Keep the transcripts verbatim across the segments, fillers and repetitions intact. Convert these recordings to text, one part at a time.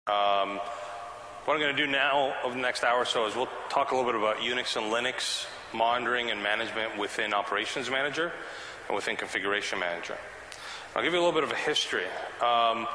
Um, what I'm going to do now over the next hour or so is we'll talk a little bit about Unix and Linux monitoring and management within Operations Manager and within Configuration Manager. I'll give you a little bit of a history. Um,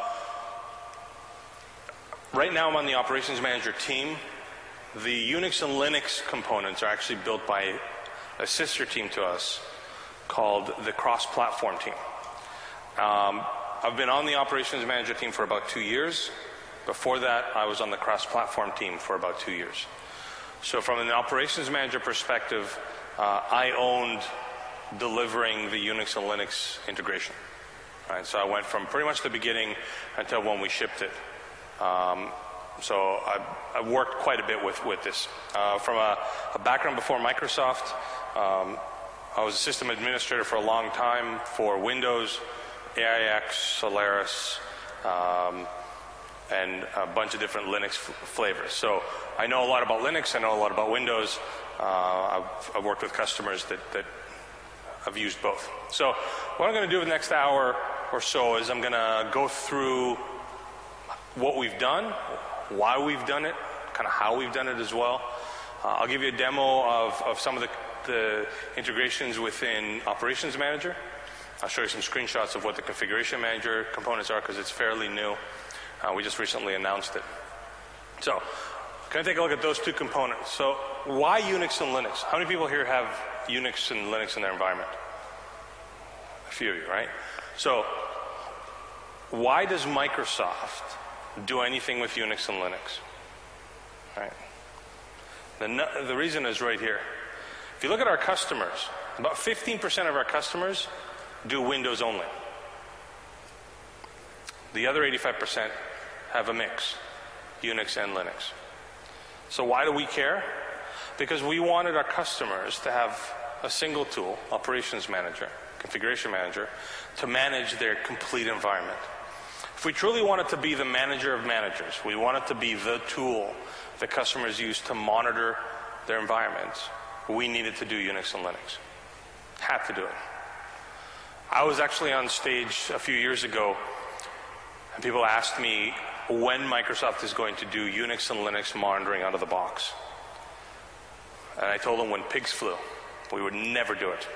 right now I'm on the Operations Manager team. The Unix and Linux components are actually built by a sister team to us called the Cross-Platform team. Um, I've been on the Operations Manager team for about two years. Before that, I was on the Cross-Platform team for about two years. So from an Operations Manager perspective, uh, I owned delivering the Unix and Linux integration. Right? So I went from pretty much the beginning until when we shipped it. Um, so I, I worked quite a bit with, with this. Uh, from a, a background before Microsoft, um, I was a system administrator for a long time for Windows, A I X, Solaris, um, and a bunch of different Linux flavors. So I know a lot about Linux, I know a lot about Windows. Uh, I've, I've worked with customers that, that have used both. So what I'm going to do the next hour or so is I'm going to go through what we've done, why we've done it, kind of how we've done it as well. Uh, I'll give you a demo of, of some of the, the integrations within Operations Manager. I'll show you some screenshots of what the Configuration Manager components are because it's fairly new. Uh, we just recently announced it. So, can I take a look at those two components? So, why Unix and Linux? How many people here have Unix and Linux in their environment? A few of you, right? So, why does Microsoft do anything with Unix and Linux? Right? The, the reason is right here. If you look at our customers, about fifteen percent of our customers do Windows only. The other eighty-five percent have a mix, Unix and Linux. So why do we care? Because we wanted our customers to have a single tool, Operations Manager, Configuration Manager, to manage their complete environment. If we truly wanted to be the manager of managers, we wanted to be the tool that customers use to monitor their environments, we needed to do Unix and Linux. Had to do it. I was actually on stage a few years ago and people asked me when Microsoft is going to do Unix and Linux monitoring out of the box. And I told them when pigs flew. We would never do it.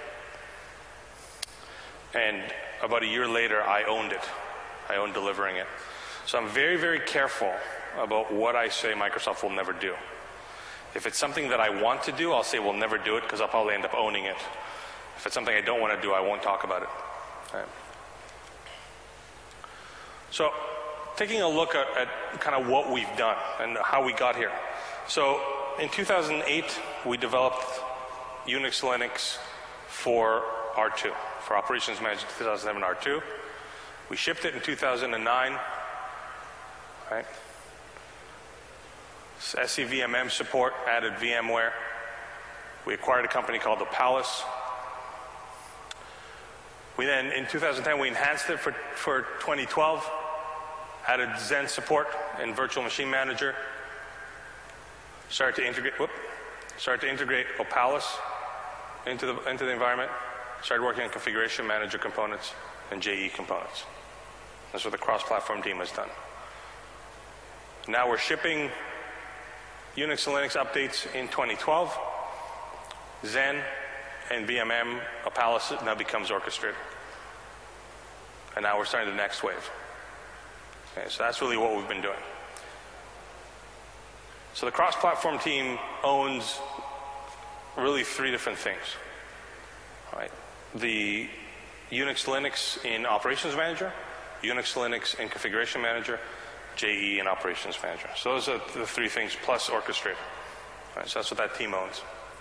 And about a year later, I owned it. I owned delivering it. So I'm very, very careful about what I say Microsoft will never do. If it's something that I want to do, I'll say we'll never do it because I'll probably end up owning it. If it's something I don't want to do, I won't talk about it. Right. So, taking a look at, at kind of what we've done and how we got here. So, in two thousand eight, we developed Unix Linux for R two, for Operations Manager two thousand seven R two. We shipped it in two thousand nine, right? S C V M M support, added VMware. We acquired a company called Opalis. We then, in two thousand ten, we enhanced it for, for twenty twelve, added Xen support and Virtual Machine Manager, started to integrate, whoop, started to integrate Opalis into the, into the environment, started working on Configuration Manager components and J E components. That's what the cross-platform team has done. Now we're shipping Unix and Linux updates in twenty twelve. Xen and V M M, Opalis now becomes orchestrated. And now we're starting the next wave. Okay, so that's really what we've been doing. So the cross-platform team owns really three different things. All right. The Unix Linux in Operations Manager, Unix Linux in Configuration Manager, J E in Operations Manager. So those are the three things plus orchestrator. All right, so that's what that team owns.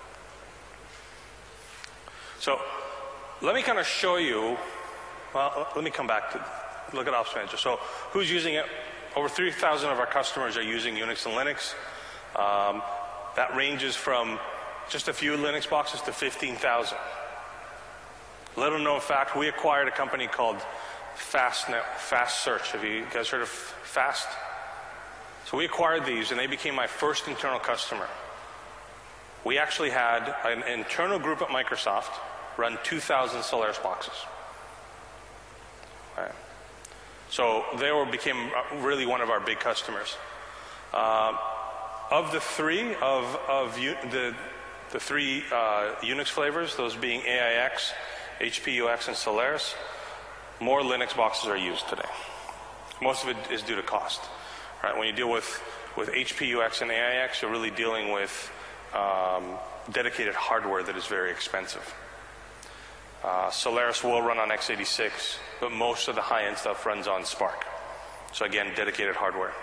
So let me kind of show you, well, let me come back to look at Ops Manager. So who's using it? Over three thousand of our customers are using Unix and Linux. Um, that ranges from just a few Linux boxes to fifteen thousand. Little known fact, we acquired a company called FastNet, Fast Search. Have you guys heard of Fast? So we acquired these and they became my first internal customer. We actually had an internal group at Microsoft run two thousand Solaris boxes. Right. So they were, became really one of our big customers. Uh, of the three, of, of U, the, the three uh, Unix flavors, those being A I X, H P U X, and Solaris, more Linux boxes are used today. Most of it is due to cost. Right? When you deal with, with H P U X and A I X, you're really dealing with um, dedicated hardware that is very expensive. Uh, Solaris will run on x eighty-six, but most of the high-end stuff runs on Spark. So again, dedicated hardware.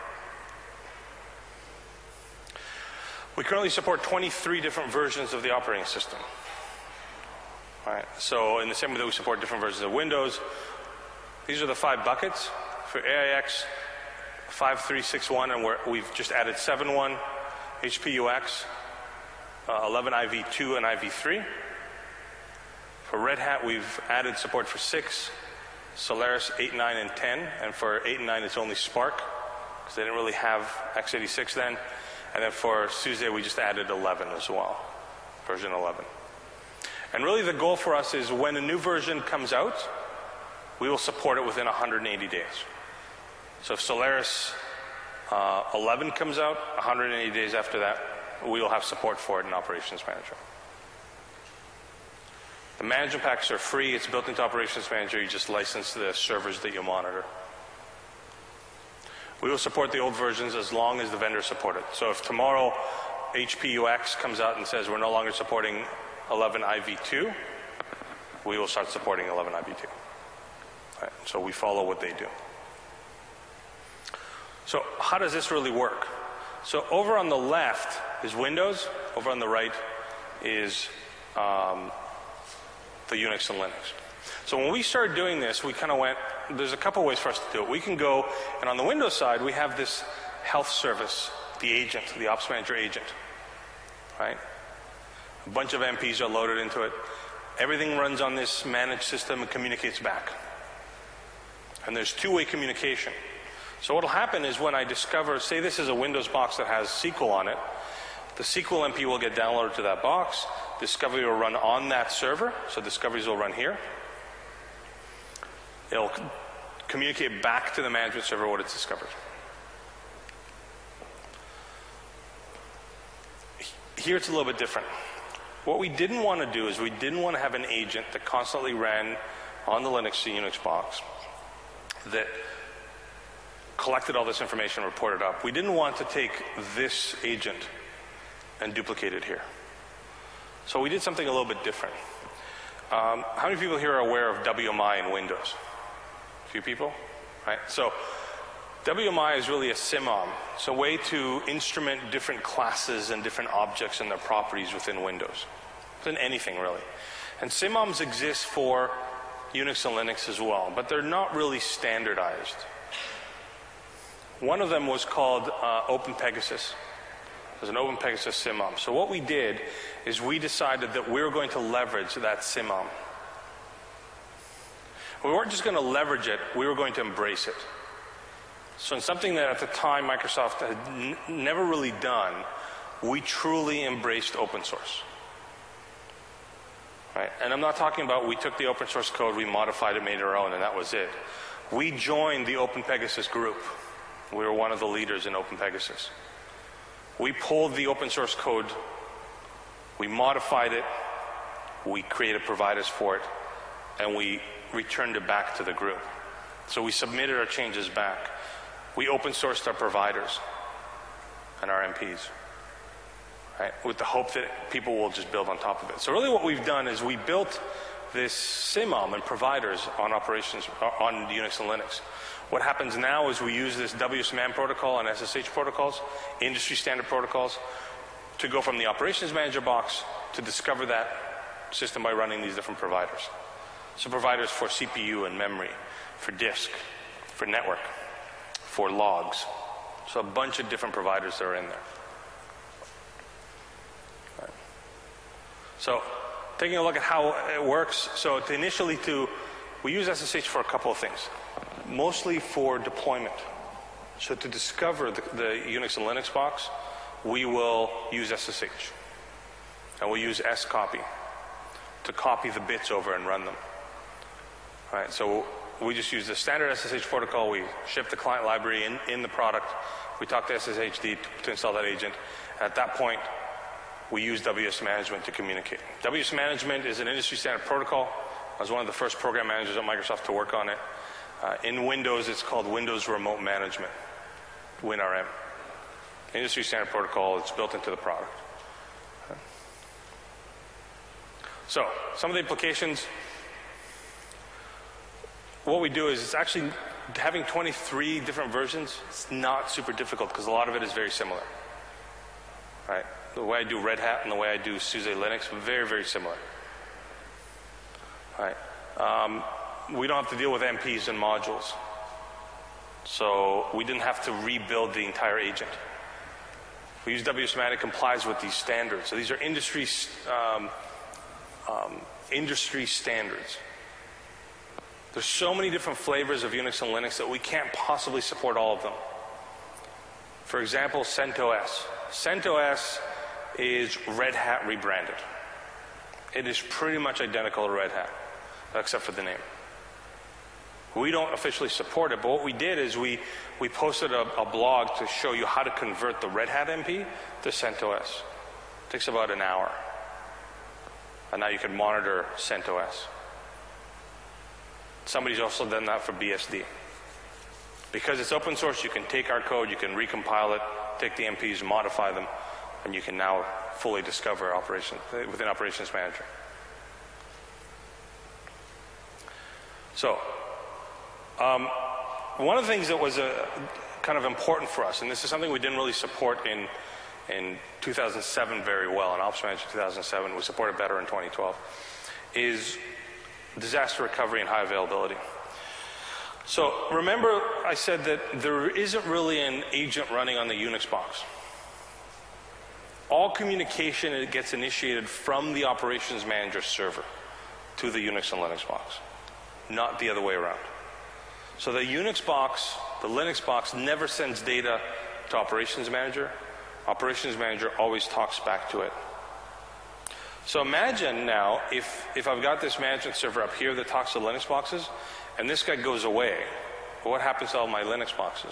We currently support twenty-three different versions of the operating system. All right. So in the same way that we support different versions of Windows, these are the five buckets. For A I X, five three six one, and we're, we've just added seven point one, H P U X, uh, eleven I V two and I V three. For Red Hat, we've added support for six, Solaris eight, nine, and ten, and for eight and nine it's only Spark, because they didn't really have x eighty-six then. And then for SUSE, we just added eleven as well, version eleven. And really the goal for us is when a new version comes out, we will support it within one hundred eighty days. So if Solaris uh, eleven comes out, one hundred eighty days after that, we will have support for it in Operations Manager. The management packs are free. It's built into Operations Manager. You just license the servers that you monitor. We will support the old versions as long as the vendors support it. So if tomorrow H P U X comes out and says we're no longer supporting eleven I V two, we will start supporting eleven I V two. Right, so we follow what they do. So how does this really work? So over on the left is Windows. Over on the right is um, the Unix and Linux. So when we started doing this, we kind of went, there's a couple ways for us to do it. We can go, and on the Windows side, we have this health service, the agent, the Ops Manager agent, right? A bunch of M Ps are loaded into it. Everything runs on this managed system and communicates back. And there's two-way communication. So what will happen is when I discover, say this is a Windows box that has S Q L on it, the S Q L M P will get downloaded to that box. Discovery will run on that server, so discoveries will run here. It'll communicate back to the management server what it's discovered. Here it's a little bit different. What we didn't want to do is we didn't want to have an agent that constantly ran on the Linux to Unix box that collected all this information and reported up. We didn't want to take this agent and duplicate it here. So we did something a little bit different. Um, how many people here are aware of W M I in Windows? A few people, right? So W M I is really a SIMOM. It's a way to instrument different classes and different objects and their properties within Windows, within anything really. And SIMOMs exist for Unix and Linux as well, but they're not really standardized. One of them was called uh, OpenPegasus. There's an OpenPegasus SIMOM. So what we did is we decided that we were going to leverage that SIMOM. We weren't just going to leverage it, we were going to embrace it. So in something that at the time Microsoft had n never really done, we truly embraced open source. Right? And I'm not talking about we took the open source code, we modified it, made it our own, and that was it. We joined the OpenPegasus group. We were one of the leaders in OpenPegasus. We pulled the open source code, we modified it, we created providers for it, and we returned it back to the group. So we submitted our changes back. We open sourced our providers and our M Ps, right, with the hope that people will just build on top of it. So really what we've done is we built this SIMOM and providers on operations, on Unix and Linux. What happens now is we use this W S M A N protocol and S S H protocols, industry standard protocols, to go from the Operations Manager box to discover that system by running these different providers. So providers for C P U and memory, for disk, for network, for logs. So a bunch of different providers that are in there. Right. So taking a look at how it works. So to initially to, we use S S H for a couple of things. Mostly for deployment. So to discover the, the Unix and Linux box, we will use S S H. And we'll use scopy to copy the bits over and run them. Right, so we just use the standard S S H protocol. We ship the client library in, in the product. We talk to S S H D to, to install that agent. At that point, we use W S Management to communicate. W S Management is an industry standard protocol. I was one of the first program managers at Microsoft to work on it. Uh, in Windows, it's called Windows Remote Management, WinRM. Industry standard protocol. It's built into the product. Okay. So, some of the implications. What we do is, it's actually having twenty-three different versions. It's not super difficult because a lot of it is very similar. Right? The way I do Red Hat and the way I do SUSE Linux, very, very similar. Right? Um, we don't have to deal with M Ps and modules. So we didn't have to rebuild the entire agent. We use W S M A N, it complies with these standards. So these are industry, um, um, industry standards. There's so many different flavors of Unix and Linux that we can't possibly support all of them. For example, CentOS. CentOS is Red Hat rebranded. It is pretty much identical to Red Hat, except for the name. We don't officially support it, but what we did is we, we posted a, a blog to show you how to convert the Red Hat M P to CentOS. It takes about an hour. And now you can monitor CentOS. Somebody's also done that for B S D. Because it's open source, you can take our code, you can recompile it, take the M Ps, modify them, and you can now fully discover operations within Operations Manager. So, um, one of the things that was a, kind of important for us, and this is something we didn't really support in, in two thousand seven very well, in Ops Manager two thousand seven, we supported better in twenty twelve, is disaster recovery and high availability. So remember I said that there isn't really an agent running on the Unix box. All communication gets initiated from the Operations Manager server to the Unix and Linux box, not the other way around. So the Unix box, the Linux box never sends data to Operations Manager. Operations Manager always talks back to it. So imagine now if, if I've got this management server up here that talks to Linux boxes, and this guy goes away, what happens to all my Linux boxes?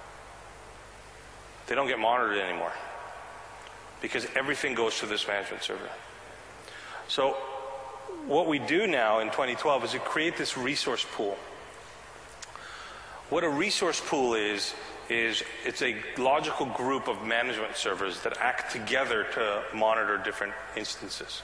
They don't get monitored anymore because everything goes to this management server. So what we do now in twenty twelve is we create this resource pool. What a resource pool is, is it's a logical group of management servers that act together to monitor different instances.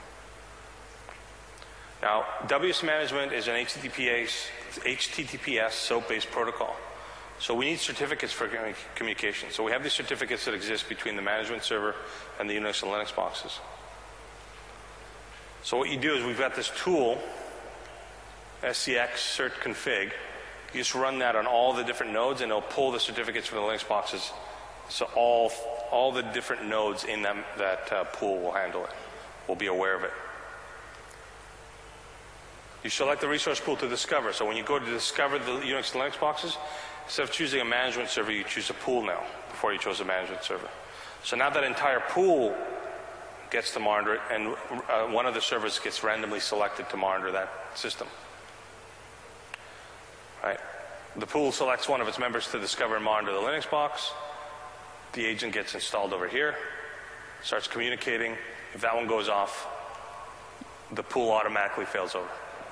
Now, W S Management is an H T T P S, H T T P S SOAP-based protocol. So we need certificates for communication. So we have these certificates that exist between the management server and the Unix and Linux boxes. So what you do is we've got this tool, S C X cert config. You just run that on all the different nodes and it'll pull the certificates from the Linux boxes. So all, all the different nodes in them, that uh, pool will handle it, will be aware of it. You select the resource pool to discover. So when you go to discover the Unix and Linux boxes, instead of choosing a management server, you choose a pool now before you chose a management server. So now that entire pool gets to monitor it, and uh, one of the servers gets randomly selected to monitor that system. Right? The pool selects one of its members to discover and monitor the Linux box. The agent gets installed over here, starts communicating. If that one goes off, the pool automatically fails over.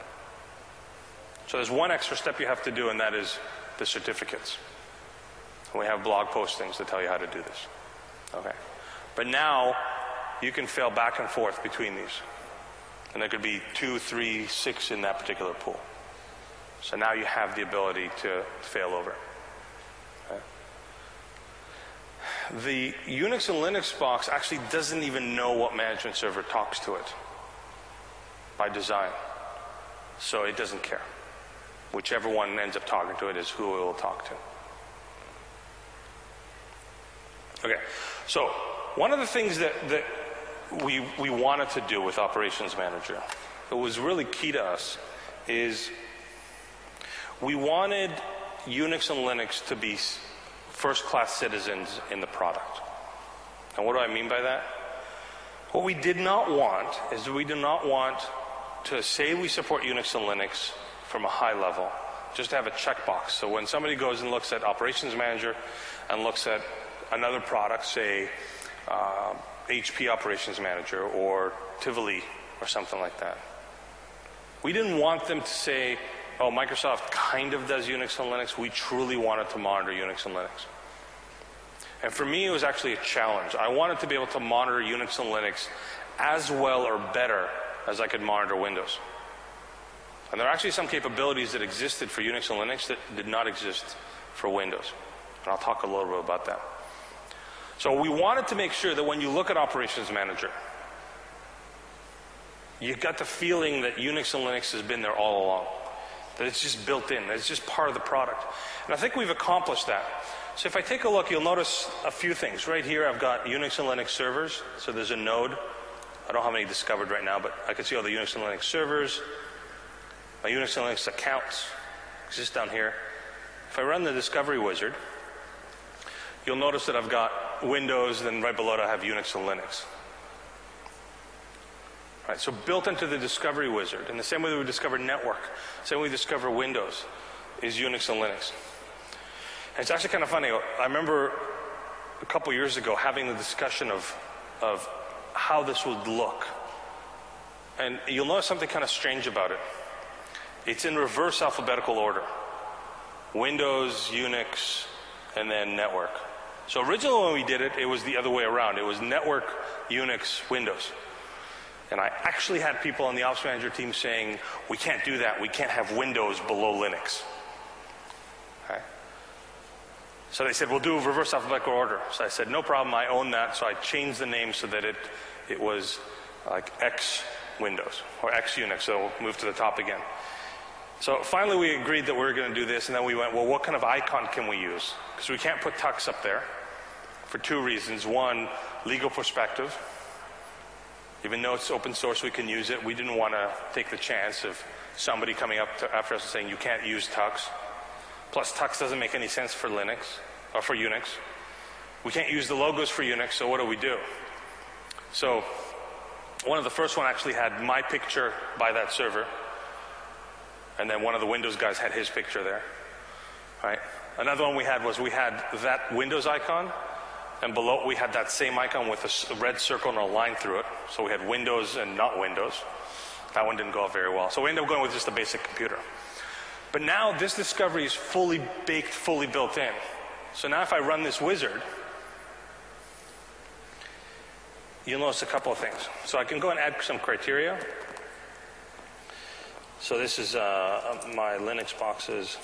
So there's one extra step you have to do, and that is the certificates. And we have blog postings that tell you how to do this. Okay. But now you can fail back and forth between these. And there could be two, three, six in that particular pool. So now you have the ability to fail over. Okay. The Unix and Linux box actually doesn't even know what management server talks to it by design. So it doesn't care. Whichever one ends up talking to it is who it will talk to. Okay, so one of the things that, that we, we wanted to do with Operations Manager that was really key to us is we wanted Unix and Linux to be first-class citizens in the product. And what do I mean by that? What we did not want is we did not want to say we support Unix and Linux from a high level, just to have a checkbox. So when somebody goes and looks at Operations Manager and looks at another product, say uh, H P Operations Manager or Tivoli or something like that, we didn't want them to say, oh, Microsoft kind of does Unix and Linux. We truly wanted to monitor Unix and Linux. And for me, it was actually a challenge. I wanted to be able to monitor Unix and Linux as well or better as I could monitor Windows. And there are actually some capabilities that existed for Unix and Linux that did not exist for Windows. And I'll talk a little bit about that. So we wanted to make sure that when you look at Operations Manager, you got the feeling that Unix and Linux has been there all along, that it's just built in, that it's just part of the product. And I think we've accomplished that. So if I take a look, you'll notice a few things. Right here, I've got Unix and Linux servers. So there's a node. I don't have any discovered right now, but I can see all the Unix and Linux servers. My Unix and Linux accounts exist down here. If I run the Discovery Wizard, you'll notice that I've got Windows, and then right below it I have Unix and Linux. Right, so built into the Discovery Wizard, in the same way that we discover network, the same way we discover Windows, is Unix and Linux. And it's actually kind of funny. I remember a couple years ago having the discussion of, of how this would look. And you'll notice something kind of strange about it. It's in reverse alphabetical order. Windows, Unix, and then network. So originally when we did it, it was the other way around. It was network, Unix, Windows. And I actually had people on the Ops Manager team saying, we can't do that. We can't have Windows below Linux. Okay. So they said, we'll do reverse alphabetical order. So I said, no problem, I own that. So I changed the name so that it, it was like X Windows or X Unix. So we'll move to the top again. So finally we agreed that we were going to do this, and then we went, well, what kind of icon can we use? Because we can't put Tux up there for two reasons. One, legal perspective. Even though it's open source, we can use it. We didn't want to take the chance of somebody coming up to, after us and saying, you can't use Tux. Plus, Tux doesn't make any sense for Linux, or for Unix. We can't use the logos for Unix, so what do we do? So, one of the first one actually had my picture by that server, and then one of the Windows guys had his picture there. Right? Another one we had was we had that Windows icon, and below it we had that same icon with a red circle and a line through it. So we had Windows and not Windows. That one didn't go out very well. So we ended up going with just a basic computer. But now this discovery is fully baked, fully built in. So now if I run this wizard, you'll notice a couple of things. So I can go and add some criteria. So this is uh, my Linux boxes.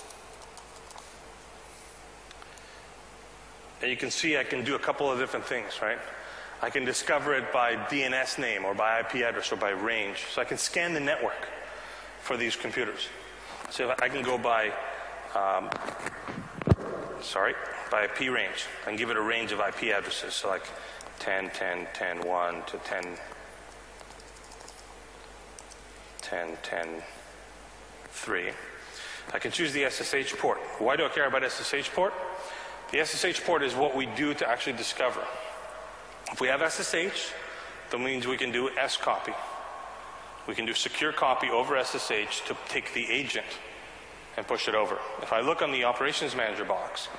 And you can see I can do a couple of different things, right? I can discover it by D N S name or by I P address or by range. So I can scan the network for these computers. So if I can go by, um, sorry, by I P range and give it a range of I P addresses. So like ten, ten, ten, one to ten, ten, ten, three. I can choose the S S H port. Why do I care about S S H port? The S S H port is what we do to actually discover. If we have S S H, that means we can do S copy. We can do secure copy over S S H to take the agent and push it over. If I look on the Operations Manager box,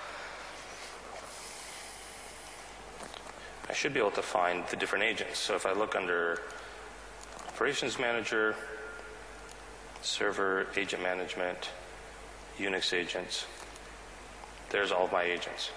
I should be able to find the different agents. So if I look under Operations Manager, Server, Agent Management, Unix agents, there's all of my agents.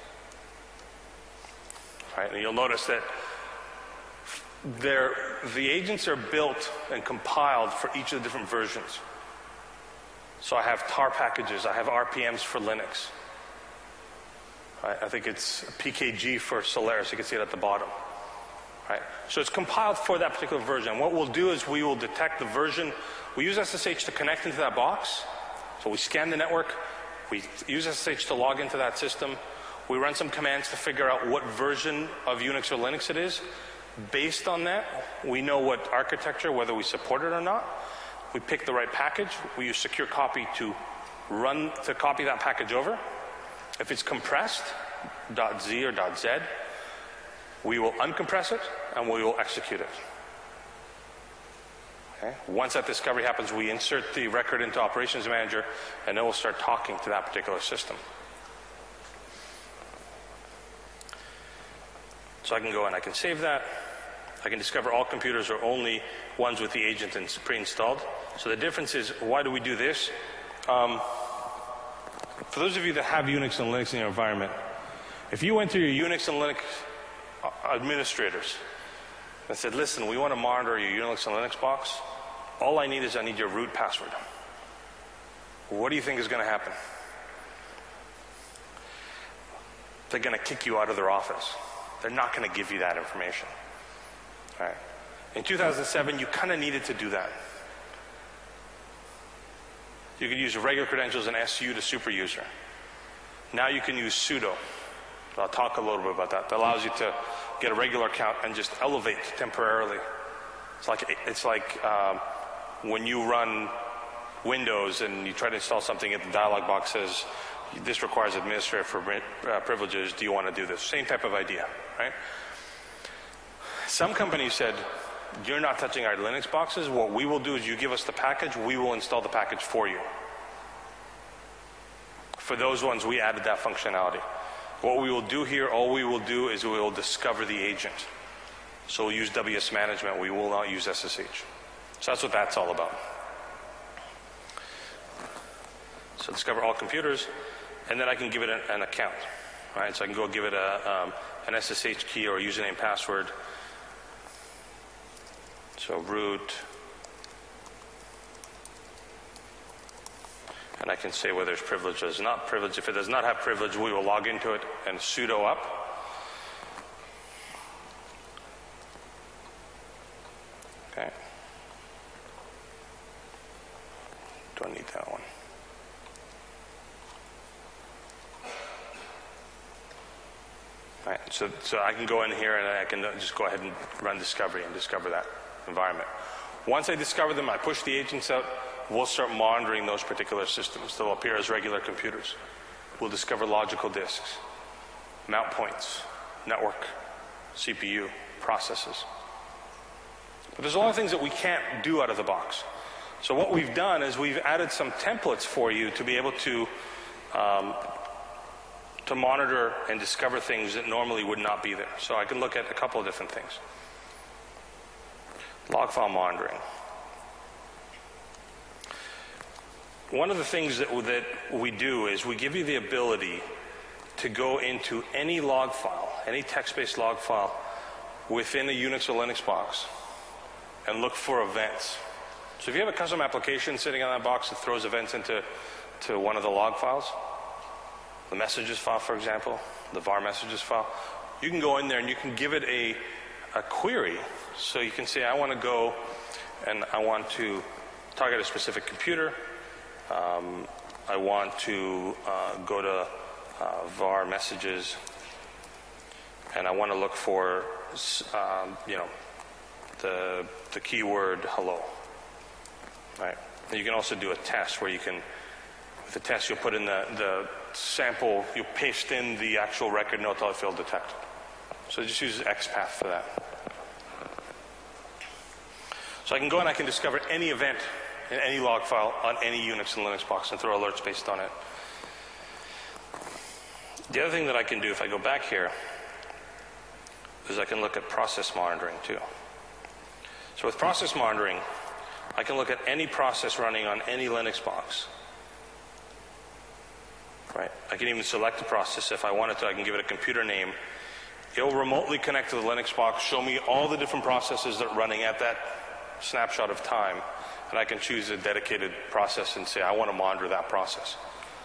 Right? And you'll notice that they're, the agents are built and compiled for each of the different versions. So I have tar packages, I have R P Ms for Linux. Right? I think it's P K G for Solaris, you can see it at the bottom. Right? So it's compiled for that particular version. What we'll do is we will detect the version. We use S S H to connect into that box. So we scan the network. We use S S H to log into that system. We run some commands to figure out what version of Unix or Linux it is. Based on that, we know what architecture, whether we support it or not. We pick the right package. We use secure copy to run, to copy that package over. If it's compressed, .z or .z, we will uncompress it and we will execute it. Okay? Once that discovery happens, we insert the record into Operations Manager, and then we'll start talking to that particular system. So I can go and I can save that. I can discover all computers or only ones with the agent pre-installed. So the difference is, why do we do this? Um, for those of you that have Unix and Linux in your environment, if you went to your Unix and Linux administrators and said, listen, we want to monitor your Unix and Linux box, all I need is I need your root password. What do you think is going to happen? They're going to kick you out of their office. They're not going to give you that information. All right. In two thousand seven, you kind of needed to do that. You could use regular credentials and S U to super user. Now you can use sudo. I'll talk a little bit about that. That allows you to get a regular account and just elevate temporarily. It's like, it's like um, when you run Windows and you try to install something and the dialog box says, this requires administrator for uh, privileges, do you want to do this? Same type of idea, right? Some companies said, you're not touching our Linux boxes. What we will do is you give us the package, we will install the package for you. For those ones, we added that functionality. What we will do here, all we will do is we will discover the agent. So we'll use W S management, we will not use S S H. So that's what that's all about. So discover all computers, and then I can give it an, an account. Right? So I can go give it a, um, an S S H key or a username password. So root, and I can say whether it's privileged or not privileged. If it does not have privilege, we will log into it and sudo up. Okay. Don't need that one. All right, so, so I can go in here and I can just go ahead and run discovery and discover that environment. Once I discover them, I push the agents out, we'll start monitoring those particular systems. They'll appear as regular computers. We'll discover logical disks, mount points, network, C P U, processes. But there's a lot of things that we can't do out of the box. So what we've done is we've added some templates for you to be able to um, to monitor and discover things that normally would not be there. So I can look at a couple of different things. Log file monitoring. One of the things that, that we do is we give you the ability to go into any log file, any text-based log file within a Unix or Linux box and look for events. So if you have a custom application sitting on that box that throws events into to one of the log files, the messages file, for example, the var messages file, you can go in there and you can give it a, a query. So you can say, I want to go and I want to target a specific computer. Um, I want to uh, go to uh, var messages and I want to look for, um, you know, the, the keyword hello. Right? And you can also do a test where you can, with the test, you'll put in the, the sample, you paste in the actual record, no until it failed detect. So it just uses X path for that. So I can go and I can discover any event in any log file on any Unix and Linux box and throw alerts based on it. The other thing that I can do if I go back here is I can look at process monitoring too. So with process monitoring, I can look at any process running on any Linux box. Right? I can even select a process if I wanted to. I can give it a computer name. It'll remotely connect to the Linux box, show me all the different processes that are running at that snapshot of time, and I can choose a dedicated process and say, I want to monitor that process.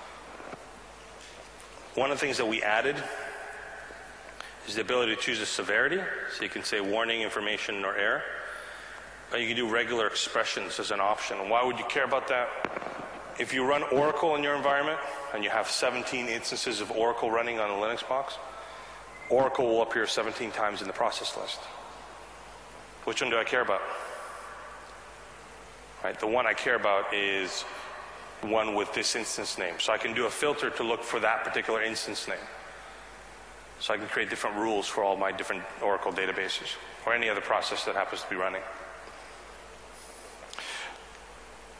One of the things that we added is the ability to choose a severity. So you can say warning, information, or error. Or you can do regular expressions as an option. Why would you care about that? If you run Oracle in your environment and you have seventeen instances of Oracle running on a Linux box, Oracle will appear seventeen times in the process list. Which one do I care about? Right, the one I care about is one with this instance name. So I can do a filter to look for that particular instance name. So I can create different rules for all my different Oracle databases or any other process that happens to be running.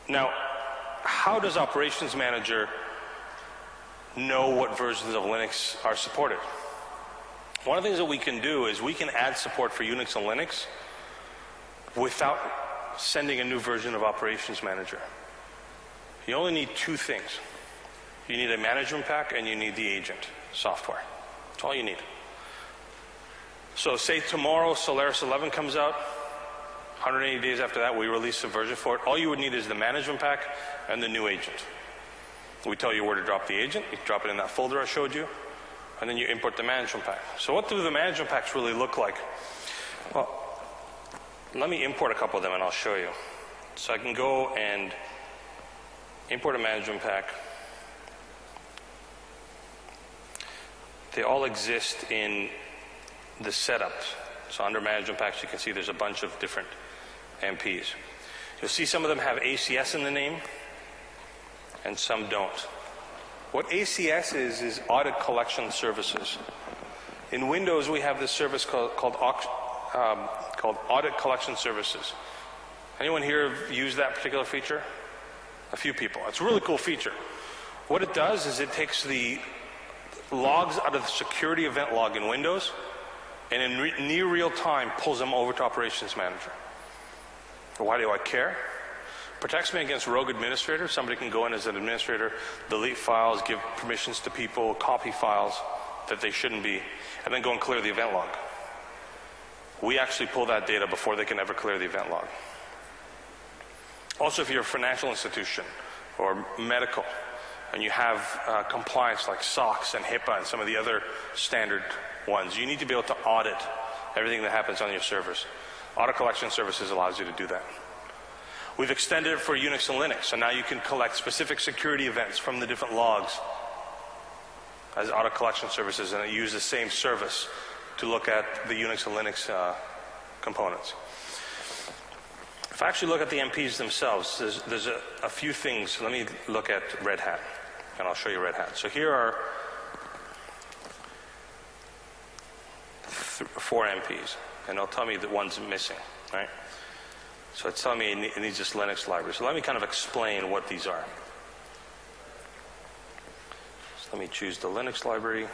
Now, how does Operations Manager know what versions of Linux are supported? One of the things that we can do is we can add support for Unix and Linux without sending a new version of Operations Manager. You only need two things. You need a management pack and you need the agent software. That's all you need. So say tomorrow Solaris eleven comes out, one hundred eighty days after that we release a version for it. All you would need is the management pack and the new agent. We tell you where to drop the agent, you drop it in that folder I showed you, and then you import the management pack. So what do the management packs really look like? Well, let me import a couple of them and I'll show you. So I can go and import a management pack. They all exist in the setup. So under management packs you can see there's a bunch of different M Ps. You'll see some of them have A C S in the name and some don't. What A C S is, is Audit Collection Services. In Windows we have this service called, called, um, called Audit Collection Services. Anyone here use that particular feature? A few people. It's a really cool feature. What it does is it takes the logs out of the security event log in Windows and in re near real time pulls them over to Operations Manager. Why do I care? Protects me against rogue administrators. Somebody can go in as an administrator, delete files, give permissions to people, copy files that they shouldn't be, and then go and clear the event log. We actually pull that data before they can ever clear the event log. Also, if you're a financial institution or medical and you have uh, compliance like SOX and HIPAA and some of the other standard ones, you need to be able to audit everything that happens on your servers. Audit Collection Services allows you to do that. We've extended it for Unix and Linux, so now you can collect specific security events from the different logs as Audit Collection Services, and it uses the same service to look at the Unix and Linux uh, components. If I actually look at the M Ps themselves, there's, there's a, a few things. Let me look at Red Hat, and I'll show you Red Hat. So here are th four M Ps, and it'll tell me that one's missing, right? So it's telling me it needs this Linux library. So let me kind of explain what these are. So let me choose the Linux library.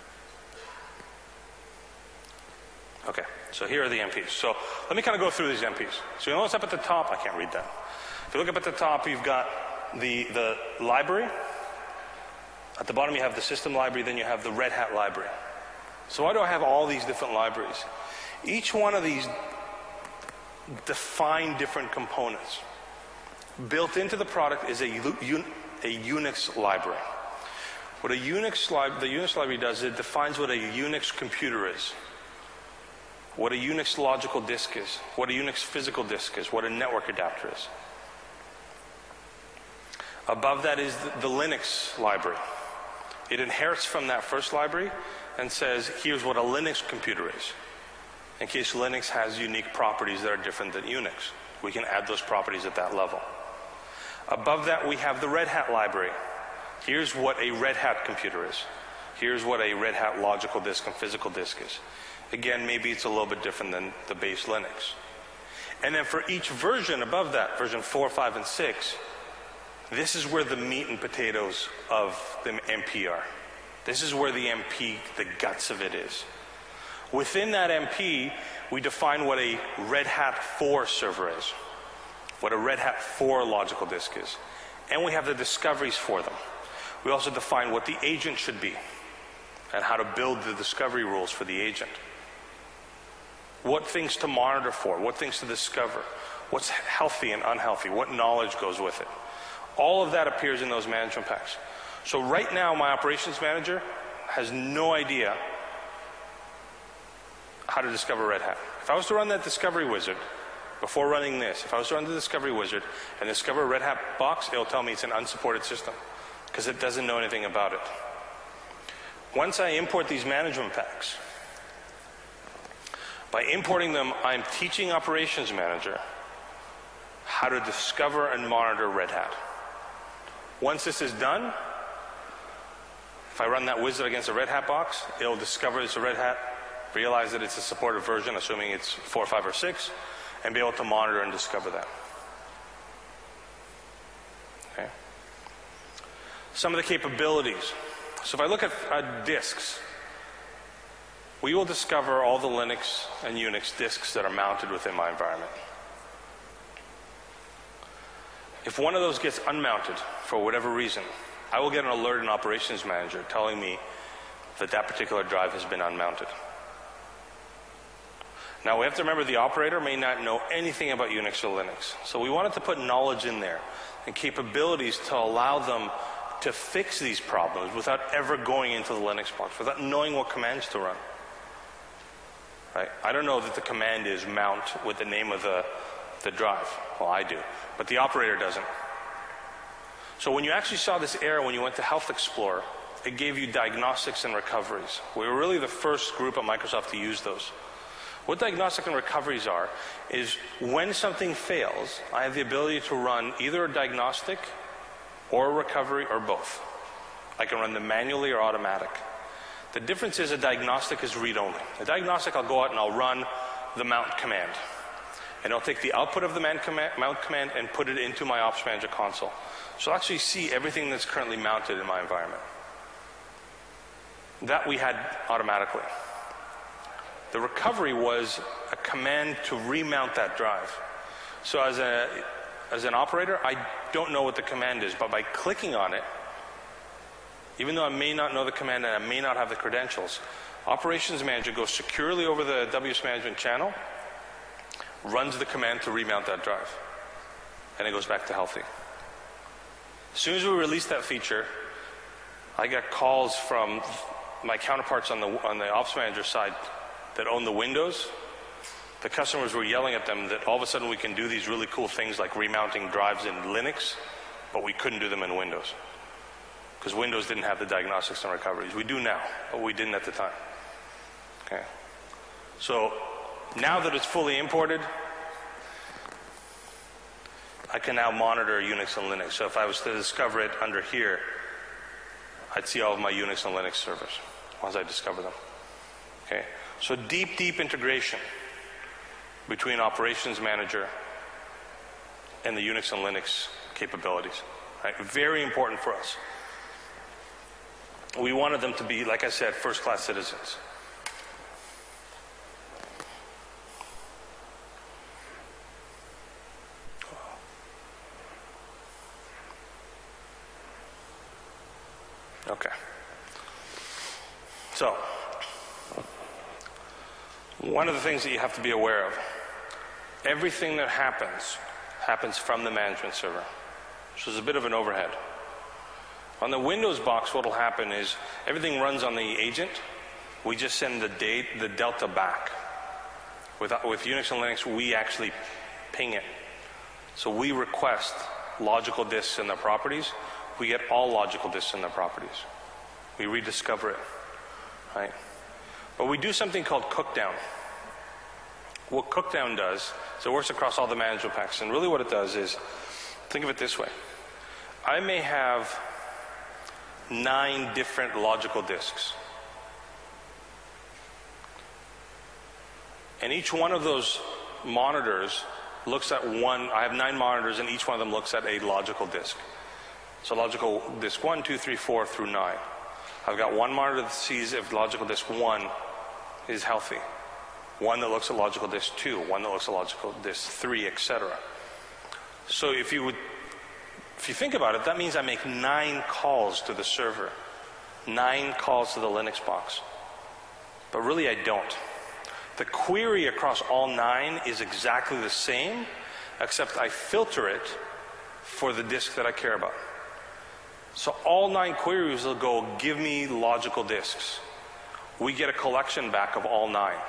Okay, so here are the M Ps. So let me kind of go through these M Ps. So you notice up at the top, I can't read that. If you look up at the top, you've got the, the library. At the bottom you have the system library, then you have the Red Hat library. So why do I have all these different libraries? Each one of these define different components. Built into the product is a, a Unix library. What a Unix li- the Unix library does is it defines what a Unix computer is, what a Unix logical disk is, what a Unix physical disk is, what a network adapter is. Above that is the, the Linux library. It inherits from that first library and says, here's what a Linux computer is. In case Linux has unique properties that are different than Unix, we can add those properties at that level. Above that we have the Red Hat library. Here's what a Red Hat computer is. Here's what a Red Hat logical disk and physical disk is. Again, maybe it's a little bit different than the base Linux. And then for each version above that, version four, five, and six, this is where the meat and potatoes of the M P are. This is where the M P, the guts of it is. Within that M P, we define what a Red Hat four server is, what a Red Hat four logical disk is, and we have the discoveries for them. We also define what the agent should be and how to build the discovery rules for the agent. What things to monitor for, what things to discover, what's healthy and unhealthy, what knowledge goes with it. All of that appears in those management packs. So right now my operations manager has no idea how to discover Red Hat. If I was to run that discovery wizard before running this, if I was to run the discovery wizard and discover a Red Hat box, it'll tell me it's an unsupported system because it doesn't know anything about it. Once I import these management packs, by importing them, I'm teaching Operations Manager how to discover and monitor Red Hat. Once this is done, if I run that wizard against a Red Hat box, it'll discover it's a Red Hat, realize that it's a supported version, assuming it's four, five, or six, and be able to monitor and discover that. Some of the capabilities. So if I look at uh, disks, we will discover all the Linux and Unix disks that are mounted within my environment. If one of those gets unmounted for whatever reason, I will get an alert in Operations Manager telling me that that particular drive has been unmounted. Now we have to remember the operator may not know anything about Unix or Linux. So we wanted to put knowledge in there and capabilities to allow them to fix these problems without ever going into the Linux box, without knowing what commands to run. Right? I don't know that the command is mount with the name of the, the drive. Well, I do. But the operator doesn't. So when you actually saw this error when you went to Health Explorer, it gave you diagnostics and recoveries. We were really the first group at Microsoft to use those. What diagnostic and recoveries are is when something fails, I have the ability to run either a diagnostic or a recovery or both. I can run them manually or automatic. The difference is a diagnostic is read-only. A diagnostic, I'll go out and I'll run the mount command. And I'll take the output of the mount command and put it into my Ops Manager console. So I'll actually see everything that's currently mounted in my environment. That we had automatically. The recovery was a command to remount that drive. So as, a, as an operator, I don't know what the command is, but by clicking on it, even though I may not know the command and I may not have the credentials, Operations Manager goes securely over the W S Management channel, runs the command to remount that drive, and it goes back to healthy. As soon as we released that feature, I got calls from my counterparts on the, on the Ops Manager side that own the Windows. The customers were yelling at them that all of a sudden we can do these really cool things like remounting drives in Linux, but we couldn't do them in Windows. Because Windows didn't have the diagnostics and recoveries. We do now, but we didn't at the time. Okay. So now that it's fully imported, I can now monitor Unix and Linux. So if I was to discover it under here, I'd see all of my Unix and Linux servers once I discover them. Okay. So deep, deep integration between Operations Manager and the Unix and Linux capabilities. Right? Very important for us. We wanted them to be, like I said, first-class citizens. Okay. So, one of the things that you have to be aware of, everything that happens, happens from the management server. So there's a bit of an overhead. On the Windows box, what will happen is everything runs on the agent. We just send the date, the delta back. With, with Unix and Linux, we actually ping it. So we request logical disks and their properties. We get all logical disks and their properties. We rediscover it, right? But we do something called cookdown. What cookdown does is it works across all the management packs. And really what it does is, think of it this way. I may have nine different logical disks. And each one of those monitors looks at one, I have nine monitors and each one of them looks at a logical disk. So logical disk one, two, three, four through nine. I've got one monitor that sees if logical disk one is healthy. One that looks at logical disk two, one that looks at logical disk three, et cetera. So if you would If you think about it, that means I make nine calls to the server, nine calls to the Linux box. But really I don't. The query across all nine is exactly the same, except I filter it for the disk that I care about. So all nine queries will go, give me logical disks. We get a collection back of all nine.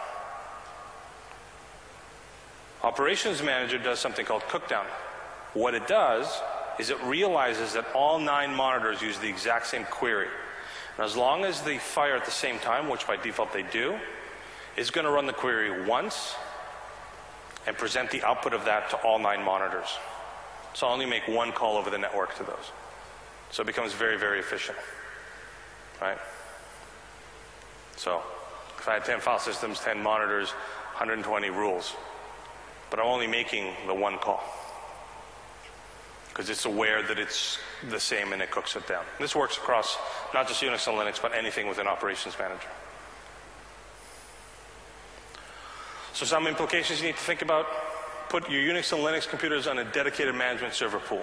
Operations Manager does something called cookdown. What it does is it realizes that all nine monitors use the exact same query. And as long as they fire at the same time, which by default they do, it's going to run the query once and present the output of that to all nine monitors. So I'll only make one call over the network to those. So it becomes very, very efficient. Right? So if I had ten file systems, ten monitors, one hundred twenty rules, but I'm only making the one call. because it's aware that it's the same and it cooks it down. This works across not just Unix and Linux, but anything within Operations Manager. So some implications you need to think about. Put your Unix and Linux computers on a dedicated management server pool.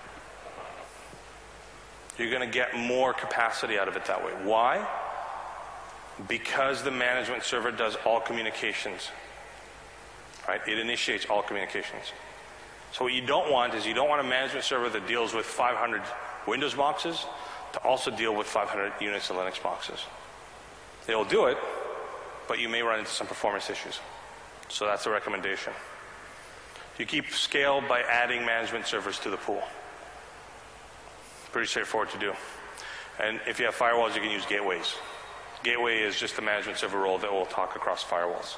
You're going to get more capacity out of it that way. Why? Because the management server does all communications. Right? It initiates all communications. So what you don't want is you don't want a management server that deals with five hundred Windows boxes to also deal with five hundred Unix and Linux boxes. They'll do it, but you may run into some performance issues. So that's a recommendation. You keep scale by adding management servers to the pool. Pretty straightforward to do. And if you have firewalls, you can use gateways. Gateway is just a management server role that will talk across firewalls.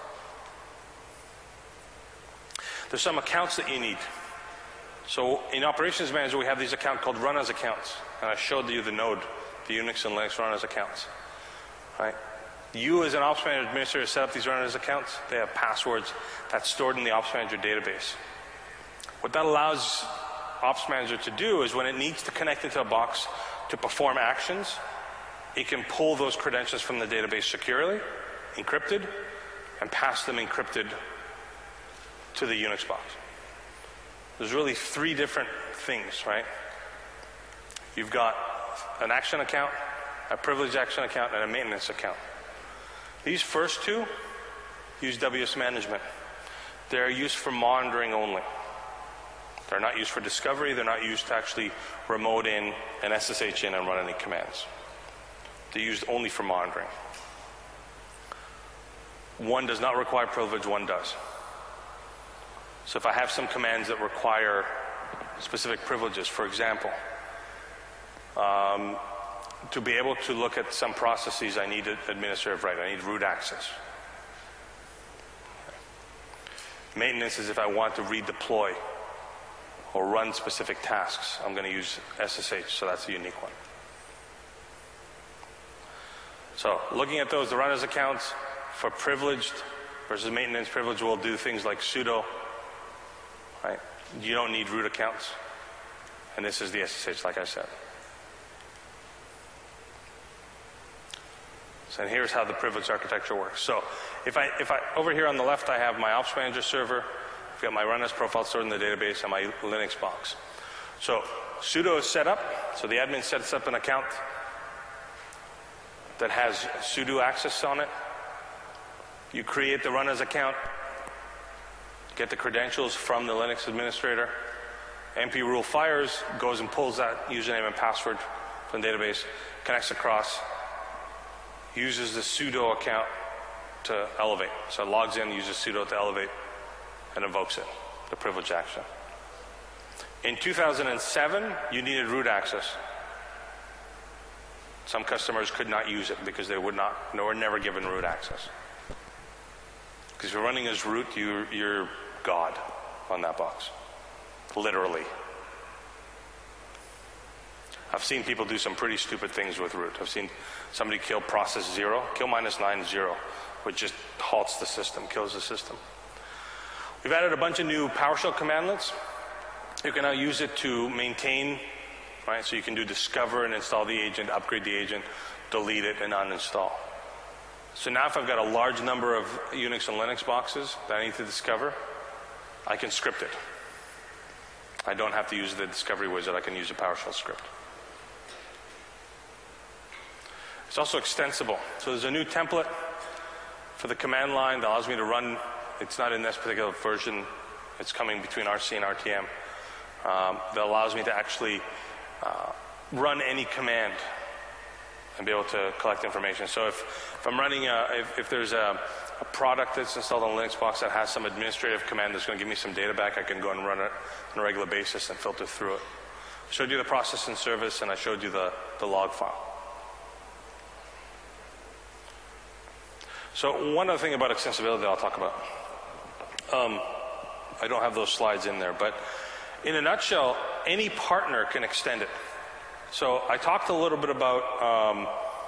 There's some accounts that you need. So in Operations Manager, we have these accounts called run as accounts. And I showed you the node, the Unix and Linux run as accounts. Right? You as an Ops Manager administrator set up these run as accounts. They have passwords that's stored in the Ops Manager database. What that allows Ops Manager to do is when it needs to connect into a box to perform actions, it can pull those credentials from the database securely, encrypted, and pass them encrypted to the Unix box. There's really three different things, right? You've got an action account, a privileged action account, and a maintenance account. These first two use W S management. They're used for monitoring only. They're not used for discovery. They're not used to actually remote in and S S H in and run any commands. They're used only for monitoring. One does not require privilege, one does. So if I have some commands that require specific privileges, for example, um, to be able to look at some processes, I need administrative right. I need root access. Maintenance is if I want to redeploy or run specific tasks, I'm going to use S S H, so that's a unique one. So looking at those, the run as accounts for privileged versus maintenance, privilege will do things like sudo. Right? You don't need root accounts. And this is the S S H, like I said. So and here's how the privileged architecture works. So if I, if I, over here on the left, I have my Ops Manager server. I've got my run as profile stored in the database and my Linux box. So sudo is set up. So the admin sets up an account that has sudo access on it. You create the run as account, get the credentials from the Linux administrator. N P rule fires, goes and pulls that username and password from the database, connects across, uses the sudo account to elevate. So it logs in, uses sudo to elevate, and invokes it, the privilege action. In two thousand seven, you needed root access. Some customers could not use it because they would not, they were never given root access. Because if you're running as root, you're, you're God on that box. Literally. I've seen people do some pretty stupid things with root. I've seen somebody kill process zero, kill minus nine zero, which just halts the system, kills the system. We've added a bunch of new PowerShell commandlets. You can now use it to maintain, right? So you can do discover and install the agent, upgrade the agent, delete it, and uninstall. So now if I've got a large number of Unix and Linux boxes that I need to discover, I can script it. I don't have to use the discovery wizard. I can use a PowerShell script. It's also extensible. So there's a new template for the command line that allows me to run. It's not in this particular version. It's coming between R C and R T M. Um, that allows me to actually uh, run any command and be able to collect information. So if, if I'm running, a, if, if there's a, a product that's installed on a Linux box that has some administrative command that's going to give me some data back, I can go and run it on a regular basis and filter through it. I showed you the process and service, and I showed you the, the log file. So one other thing about extensibility that I'll talk about. Um, I don't have those slides in there, but in a nutshell, any partner can extend it. So I talked a little bit about um,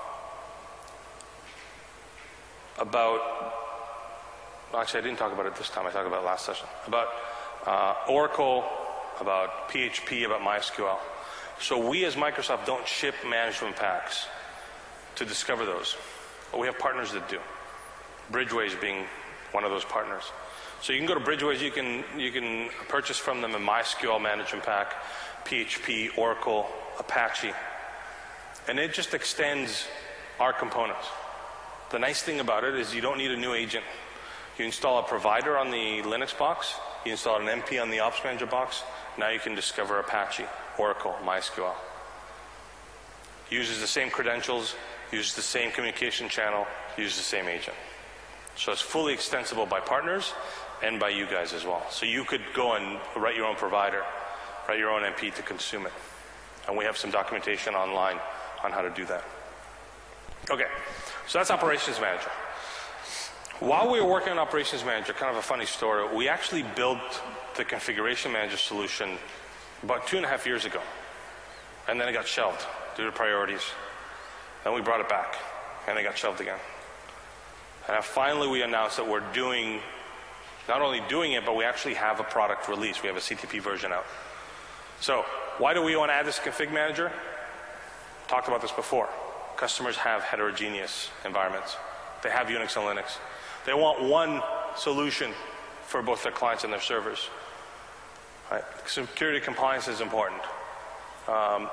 about well, actually I didn't talk about it this time. I talked about it last session about uh, Oracle about P H P, about MySQL. So we as Microsoft don't ship management packs to discover those, but we have partners that do. Bridgeways being one of those partners. So you can go to Bridgeways, you can, you can purchase from them a MySQL management pack, P H P, Oracle, Apache, and it just extends our components. The nice thing about it is you don't need a new agent. You install a provider on the Linux box, you install an M P on the Ops Manager box, now you can discover Apache, Oracle, MySQL. Uses the same credentials, uses the same communication channel, uses the same agent. So it's fully extensible by partners and by you guys as well. So you could go and write your own provider, write your own M P to consume it. And we have some documentation online on how to do that. Okay, so that's Operations Manager. While we were working on Operations Manager, kind of a funny story, we actually built the Configuration Manager solution about two and a half years ago. And then it got shelved due to priorities. Then we brought it back, and it got shelved again. And finally we announced that we're doing, not only doing it, but we actually have a product release. We have a C T P version out. So why do we want to add this config manager? Talked about this before. Customers have heterogeneous environments. They have Unix and Linux. They want one solution for both their clients and their servers. Right? Security compliance is important. Um,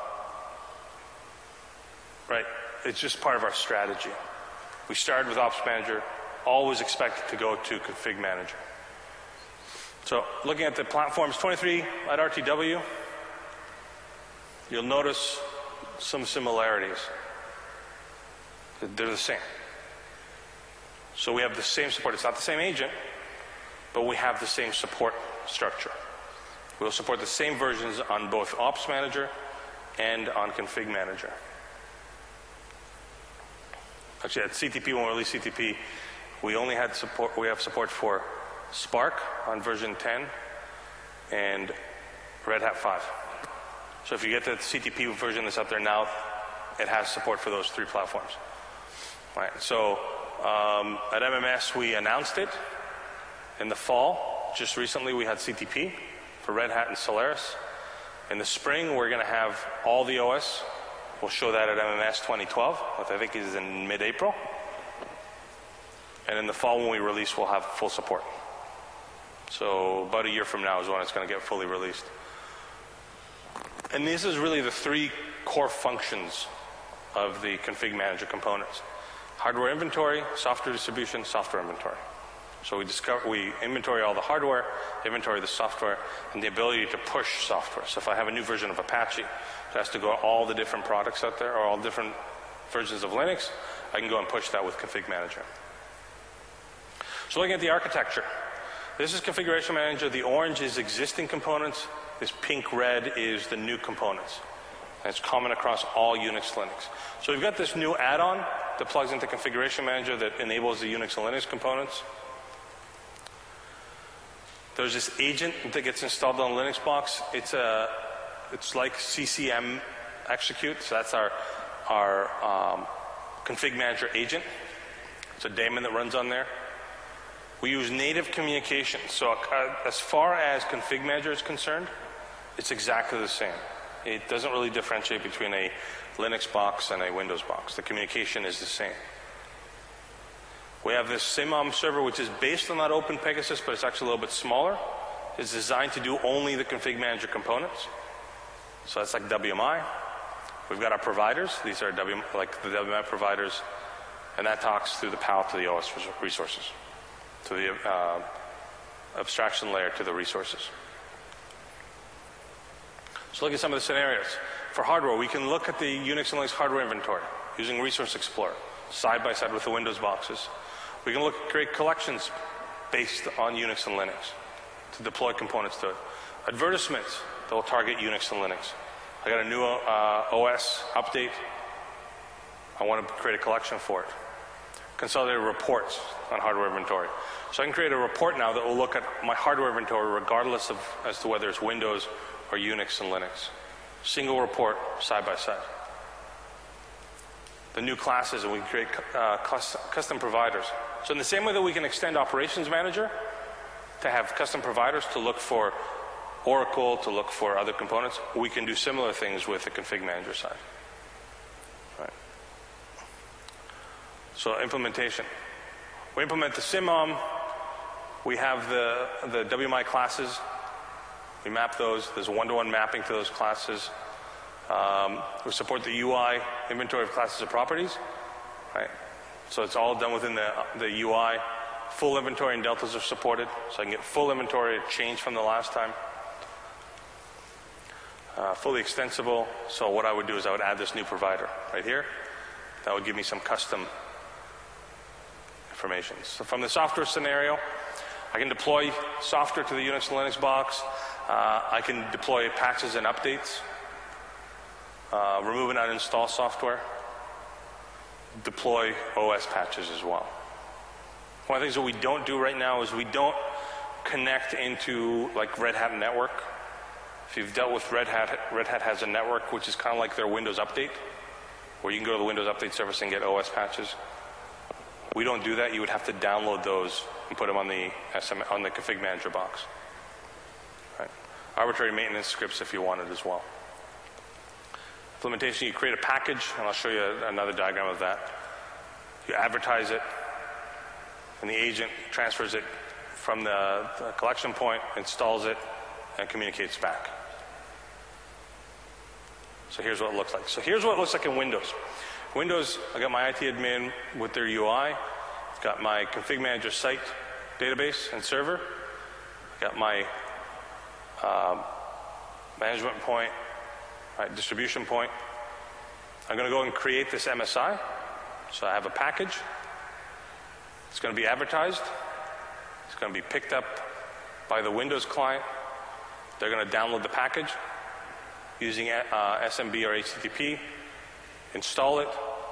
right? It's just part of our strategy. We started with Ops Manager, always expected to go to Config Manager. So looking at the platforms, twenty-three at R T W, you'll notice some similarities. They're the same. So we have the same support. It's not the same agent, but we have the same support structure. We'll support the same versions on both Ops Manager and on Config Manager. Actually, at C T P, when we released C T P, we only had support, we have support for Spark on version ten and Red Hat five. So if you get the C T P version that's out there now, it has support for those three platforms. All right, so um, at M M S we announced it in the fall. Just recently we had C T P for Red Hat and Solaris. In the spring we're going to have all the O S. We'll show that at M M S twenty twelve, which I think is in mid-April. And in the fall when we release, we'll have full support. So about a year from now is when it's going to get fully released. And this is really the three core functions of the Config Manager components. Hardware inventory, software distribution, software inventory. So we discover, we inventory all the hardware, inventory the software, and the ability to push software. So if I have a new version of Apache, it has to go to all the different products out there, or all different versions of Linux, I can go and push that with Config Manager. So looking at the architecture, this is Configuration Manager. The orange is existing components. This pink red is the new components. And it's common across all Unix, Linux. So we've got this new add-on that plugs into Configuration Manager that enables the Unix and Linux components. There's this agent that gets installed on Linux box. It's a, it's like C C M execute. So that's our our um, Config Manager agent. It's a daemon that runs on there. We use native communication. So uh, as far as Config Manager is concerned, it's exactly the same. It doesn't really differentiate between a Linux box and a Windows box. The communication is the same. We have this SimOm server, which is based on that Open Pegasus, but it's actually a little bit smaller. It's designed to do only the Config Manager components. So that's like W M I. We've got our providers. These are w, like the W M I providers, and that talks through the P A L to the O S resources, to the uh, abstraction layer to the resources. So look at some of the scenarios. For hardware, we can look at the Unix and Linux hardware inventory using Resource Explorer, side by side with the Windows boxes. We can look at create collections based on Unix and Linux to deploy components to it. Advertisements that will target Unix and Linux. I got a new uh, O S update. I want to create a collection for it. Consolidated reports on hardware inventory. So I can create a report now that will look at my hardware inventory regardless of as to whether it's Windows or Unix and Linux. Single report, side by side. The new classes, and we can create uh, custom providers. So in the same way that we can extend Operations Manager to have custom providers to look for Oracle to look for other components. We can do similar things with the config manager side. Right. So implementation. We implement the SIMOM. We have the, the W M I classes. We map those. There's a one-to-one mapping to those classes. Um, we support the U I, inventory of classes of properties. Right. So it's all done within the, the U I. Full inventory and deltas are supported, so I can get full inventory change from the last time. Uh, fully extensible, so what I would do is I would add this new provider right here. That would give me some custom information. So from the software scenario, I can deploy software to the Unix and Linux box. Uh, I can deploy patches and updates, uh, remove and uninstall software, deploy O S patches as well. One of the things that we don't do right now is we don't connect into like Red Hat network. If you've dealt with Red Hat, Red Hat has a network which is kind of like their Windows Update, where you can go to the Windows Update service and get O S patches. We don't do that. You would have to download those and put them on the S M, on the config manager box. Right. Arbitrary maintenance scripts if you wanted as well. Implementation, you create a package, and I'll show you another diagram of that. You advertise it, and the agent transfers it from the, the collection point, installs it, and communicates back. So here's what it looks like. So here's what it looks like in Windows. Windows, I got my I T admin with their U I. I've got my config manager site database and server. I've got my um, management point, right, distribution point. I'm going to go and create this M S I. So I have a package. It's going to be advertised. It's going to be picked up by the Windows client. They're going to download the package using uh, S M B or H T T P, install it,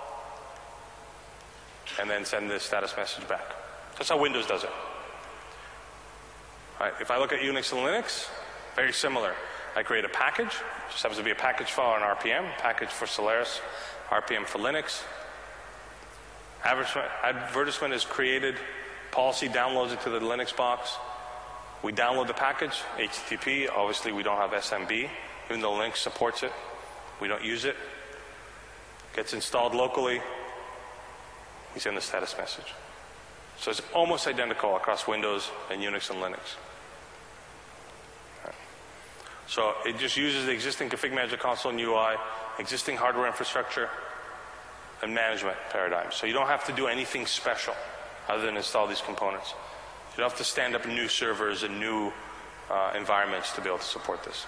and then send the status message back. That's how Windows does it. All right, if I look at Unix and Linux, very similar. I create a package. It just happens to be a package file on R P M, package for Solaris, R P M for Linux. Advertisement, advertisement is created. Policy downloads it to the Linux box. We download the package, H T T P. Obviously, we don't have S M B. Even though Linux supports it, we don't use it. Gets installed locally. We send the status message. So it's almost identical across Windows and Unix and Linux. Right. So it just uses the existing config manager console and U I, existing hardware infrastructure, and management paradigms. So you don't have to do anything special other than install these components. You don't have to stand up new servers and new uh, environments to be able to support this.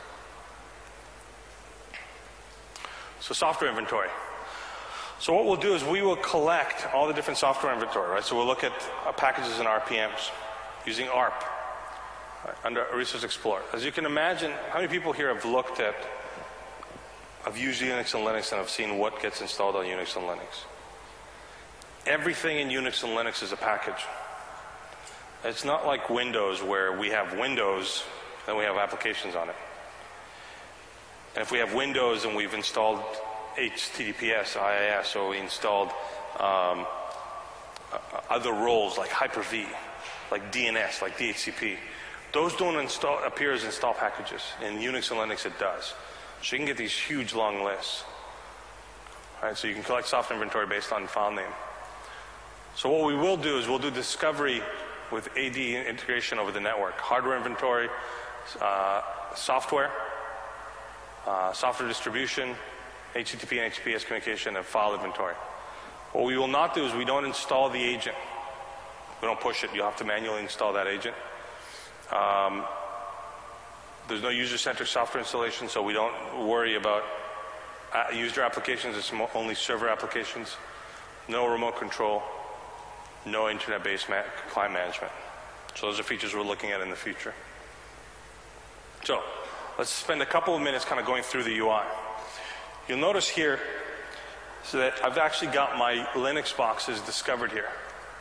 So software inventory. So what we'll do is we will collect all the different software inventory, right? So we'll look at uh, packages and R P Ms using A R P right, under Resource Explorer. As you can imagine, how many people here have looked at, have used Unix and Linux and have seen what gets installed on Unix and Linux? Everything in Unix and Linux is a package. It's not like Windows where we have Windows and we have applications on it. And if we have Windows and we've installed H T T P S, I I S, so we installed um, other roles like Hyper-V, like D N S, like D H C P. Those don't install, appear as install packages. In Unix and Linux it does. So you can get these huge long lists. All right, so you can collect software inventory based on file name. So what we will do is we'll do discovery with A D integration over the network. Hardware inventory, uh, software, uh, software distribution, H T T P and H T T P S communication, and file inventory. What we will not do is we don't install the agent. We don't push it. You'll have to manually install that agent. Um, there's no user-centric software installation, so we don't worry about uh, user applications. It's only server applications. No remote control. No internet-based ma client management. So those are features we're looking at in the future. So let's spend a couple of minutes kind of going through the U I. You'll notice here so that I've actually got my Linux boxes discovered here.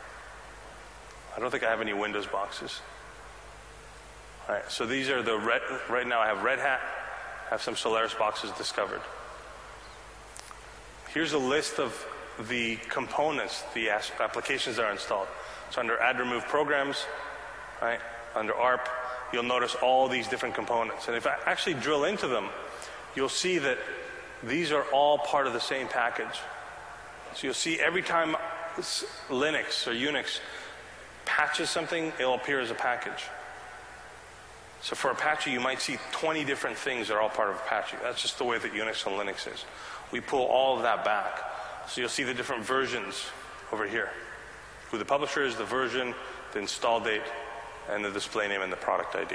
I don't think I have any Windows boxes. All right, so these are the red, right now I have Red Hat, I have some Solaris boxes discovered. Here's a list of the components, the applications that are installed. So under add remove programs, right, under A R P, you'll notice all these different components. And if I actually drill into them, you'll see that these are all part of the same package. So you'll see every time Linux or Unix patches something, it'll appear as a package. So for Apache, you might see twenty different things that are all part of Apache. That's just the way that Unix and Linux is. We pull all of that back. So you'll see the different versions over here. Who the publisher is, the version, the install date, and the display name and the product I D.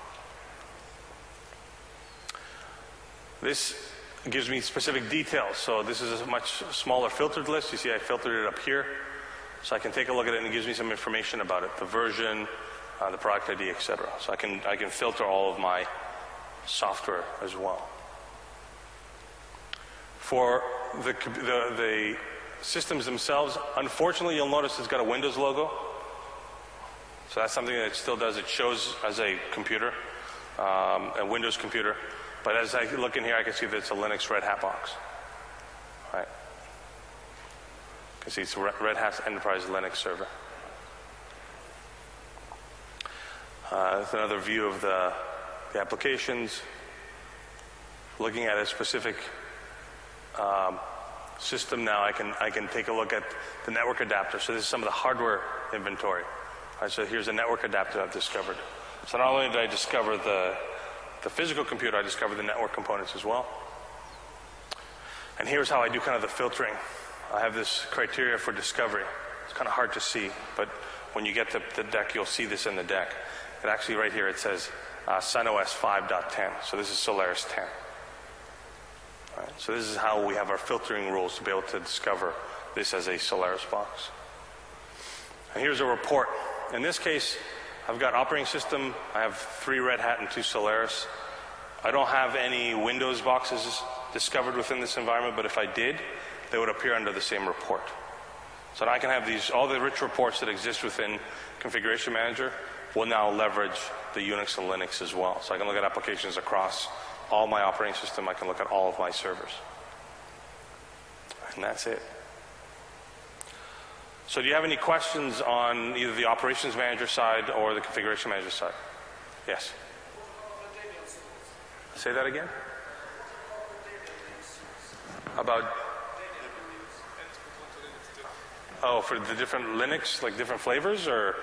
This gives me specific details. So this is a much smaller filtered list. You see I filtered it up here. So I can take a look at it and it gives me some information about it. The version, uh, the product I D, et cetera. So I can, I can filter all of my software as well. For the, the, the systems themselves, unfortunately you'll notice it's got a Windows logo. So that's something that it still does. It shows as a computer, um, a Windows computer. But as I look in here, I can see that it's a Linux Red Hat box. Right. You can see it's a Red Hat Enterprise Linux server. Uh, that's another view of the, the applications. Looking at a specific um, system now, I can, I can take a look at the network adapter. So this is some of the hardware inventory. All right, so here's a network adapter I've discovered. So not only did I discover the, the physical computer, I discovered the network components as well. And here's how I do kind of the filtering. I have this criteria for discovery. It's kind of hard to see, but when you get to the deck, you'll see this in the deck. It actually right here, it says uh, SunOS five point ten. So this is Solaris ten. All right, so this is how we have our filtering rules to be able to discover this as a Solaris box. And here's a report. In this case, I've got operating system. I have three Red Hat and two Solaris. I don't have any Windows boxes discovered within this environment, but if I did, they would appear under the same report. So now I can have these, all the rich reports that exist within Configuration Manager will now leverage the Unix and Linux as well. So I can look at applications across all my operating system. I can look at all of my servers. And that's it. So do you have any questions on either the Operations Manager side or the Configuration Manager side? Yes? Say that again? About, oh, for the different Linux, like different flavors, or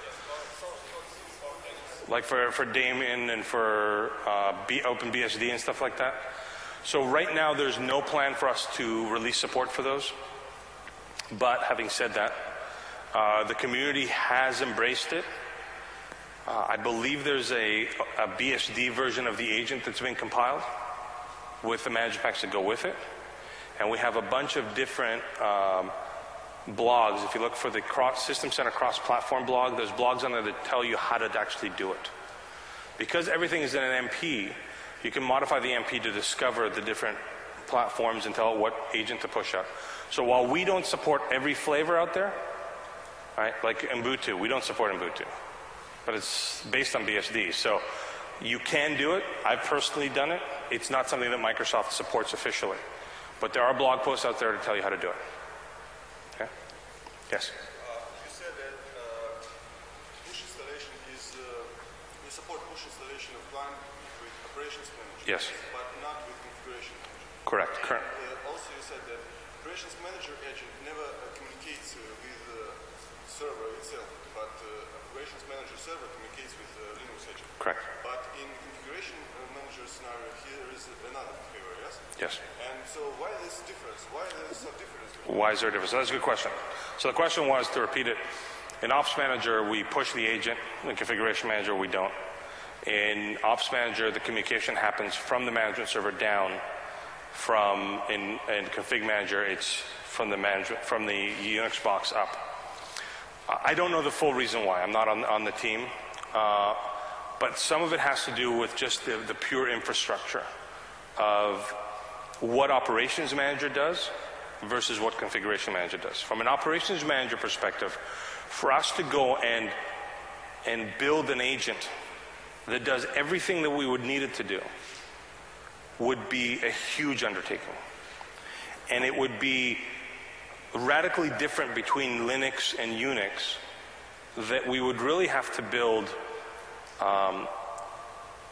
like for, for Daemon and for uh, B, OpenBSD and stuff like that? So right now there's no plan for us to release support for those. But having said that, uh, the community has embraced it. Uh, I believe there's a, a B S D version of the agent that's been compiled with the management packs that go with it. And we have a bunch of different um, blogs. If you look for the cross, System Center cross-platform blog, there's blogs on there that tell you how to actually do it. Because everything is in an M P, you can modify the M P to discover the different platforms and tell it what agent to push up. So while we don't support every flavor out there, right, like Ubuntu, we don't support Ubuntu, but it's based on B S D. So you can do it. I've personally done it. It's not something that Microsoft supports officially, but there are blog posts out there to tell you how to do it. Okay? Yes? Uh, you said that uh, push installation is, uh, you support push installation of client with Operations Manager. Yes. But not with Configuration Manager. Correct. Current. Uh, also you said that Operations Manager agent never uh, communicates uh, with the uh, server itself, but uh, Operations Manager server communicates with uh, Linux agent. Correct. But in Configuration Manager scenario, here is another behavior, yes? Yes. And so why this difference? Why there is so difference? Why is there a difference? So that's a good question. So the question was, to repeat it, in Ops Manager, we push the agent. In Configuration Manager, we don't. In Ops Manager, the communication happens from the management server down. From in, in Config Manager, it's from the management from the Unix box up. I don't know the full reason why. I'm not on, on the team, uh, but some of it has to do with just the, the pure infrastructure of what Operations Manager does versus what Configuration Manager does. From an Operations Manager perspective, for us to go and and build an agent that does everything that we would need it to do would be a huge undertaking. And it would be radically different between Linux and Unix, that we would really have to build um,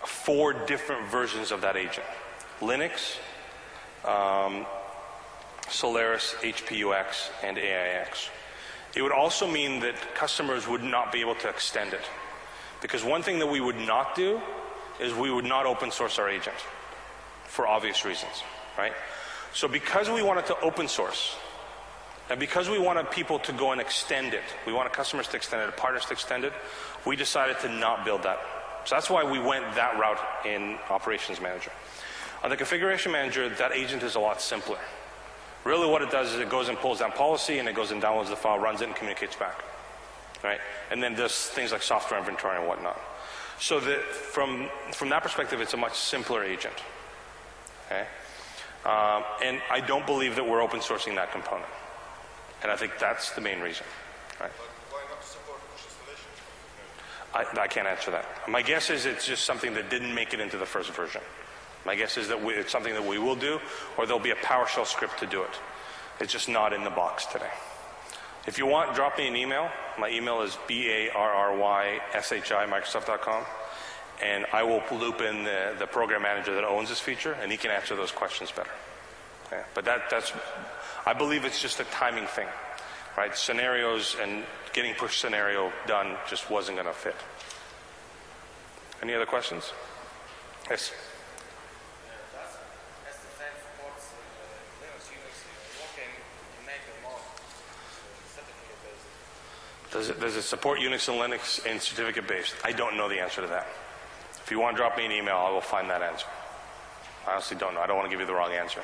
four different versions of that agent: Linux, um, Solaris, H P U X, and A I X. It would also mean that customers would not be able to extend it. Because one thing that we would not do is we would not open source our agent, for obvious reasons, right? So because we wanted to open source, and because we wanted people to go and extend it, we wanted customers to extend it, partners to extend it, we decided to not build that. So that's why we went that route in Operations Manager. On the Configuration Manager, that agent is a lot simpler. Really what it does is it goes and pulls down policy, and it goes and downloads the file, runs it, and communicates back, right? And then does things like software inventory and whatnot. So that from, from that perspective, it's a much simpler agent, okay? Um, and I don't believe that we're open sourcing that component. And I think that's the main reason, right? But why not support push installation? I, I can't answer that. My guess is it's just something that didn't make it into the first version. My guess is that we, it's something that we will do, or there'll be a PowerShell script to do it. It's just not in the box today. If you want, drop me an email. My email is B A R R Y S H I Microsoft dot com, and I will loop in the, the program manager that owns this feature, and he can answer those questions better. Okay? But that, that's, I believe it's just a timing thing, right? Scenarios and getting push scenario done just wasn't going to fit. Any other questions? Yes. Does it, does it support Unix and Linux and certificate-based? I don't know the answer to that. If you want to drop me an email, I will find that answer. I honestly don't know. I don't want to give you the wrong answer.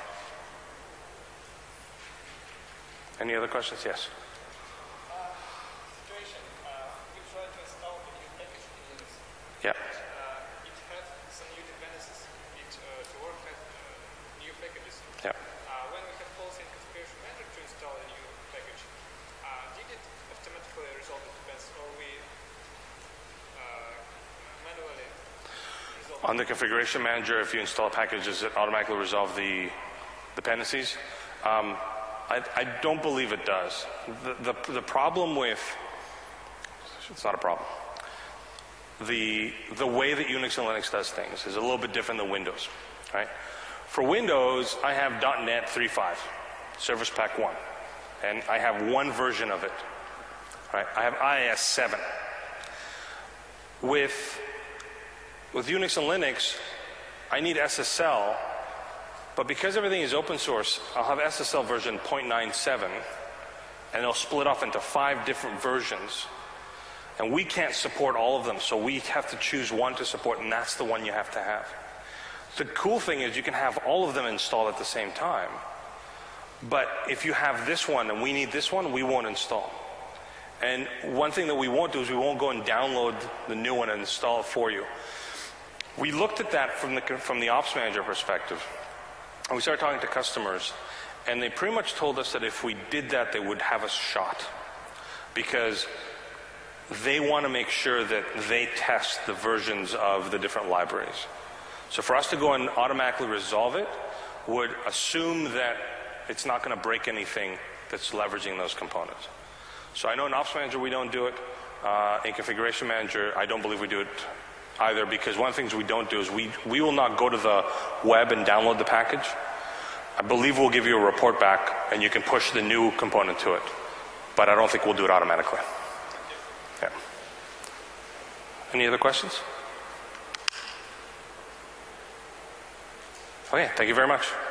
Any other questions? Yes. Uh, situation. Uh, we tried to install the new package in Linux. Yeah. Uh, it had some new dependencies. It uh, to work had uh, new packages. Yeah. Uh, when we had policy and configuration manager to install a new package, uh, did it automatically resolve the dependencies, or we uh, manually resolve? On the configuration manager, if you install a package, does it automatically resolve the dependencies? Um, I, I don't believe it does. The, the, the problem with, it's not a problem. The, the way that Unix and Linux does things is a little bit different than Windows, right? For Windows, I have .NET three point five, Service Pack one, and I have one version of it, right? I have I I S seven. With, with Unix and Linux, I need S S L. But because everything is open source, I'll have S S L version zero point nine seven, and it'll split off into five different versions. And we can't support all of them, so we have to choose one to support, and that's the one you have to have. The cool thing is you can have all of them installed at the same time. But if you have this one and we need this one, we won't install. And one thing that we won't do is we won't go and download the new one and install it for you. We looked at that from the, from the ops manager perspective. And we started talking to customers, and they pretty much told us that if we did that, they would have us shot. Because they want to make sure that they test the versions of the different libraries. So for us to go and automatically resolve it would assume that it's not going to break anything that's leveraging those components. So I know in Ops Manager we don't do it. Uh, in Configuration Manager, I don't believe we do it either, because one of the things we don't do is we, we will not go to the web and download the package. I believe we'll give you a report back and you can push the new component to it. But I don't think we'll do it automatically. Yeah. Any other questions? Okay, thank you very much.